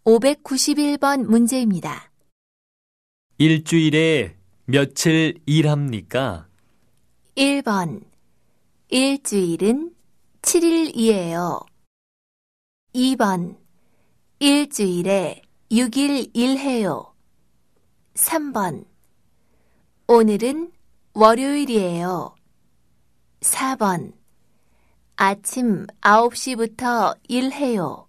591번 문제입니다. 일주일에 며칠 일합니까? 1번. 일주일은 7일이에요. 2번. 일주일에 6일 일해요. 3번. 오늘은 월요일이에요. 4번. 아침 9시부터 일해요.